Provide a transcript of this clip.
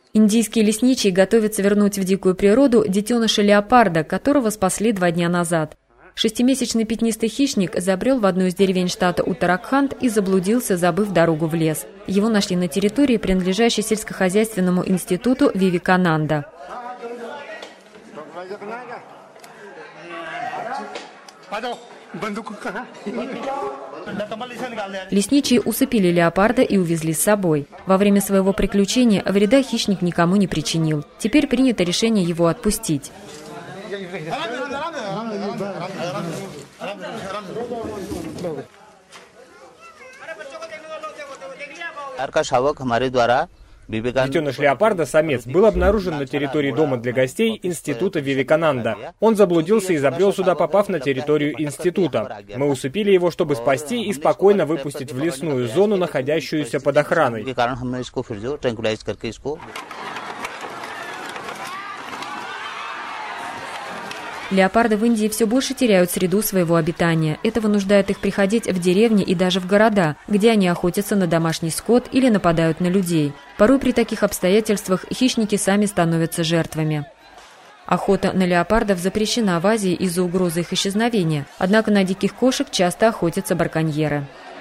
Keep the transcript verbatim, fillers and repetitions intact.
Индийские лесничие готовятся вернуть в дикую природу детеныша леопарда, которого спасли два дня назад. Шестимесячный пятнистый хищник забрел в одну из деревень штата Уттараханд и заблудился, забыв дорогу в лес. Его нашли на территории, принадлежащей сельскохозяйственному институту Вивекананда. Лесничие усыпили леопарда и увезли с собой. Во время своего приключения вреда хищник никому не причинил. Теперь принято решение его отпустить. Детеныш леопарда, самец, был обнаружен на территории дома для гостей института Вивекананда. Он заблудился и забрел сюда, попав на территорию института. Мы усыпили его, чтобы спасти и спокойно выпустить в лесную зону, находящуюся под охраной. Леопарды в Индии все больше теряют среду своего обитания. Это вынуждает их приходить в деревни и даже в города, где они охотятся на домашний скот или нападают на людей. Порой при таких обстоятельствах хищники сами становятся жертвами. Охота на леопардов запрещена в Азии из-за угрозы их исчезновения. Однако на диких кошек часто охотятся браконьеры.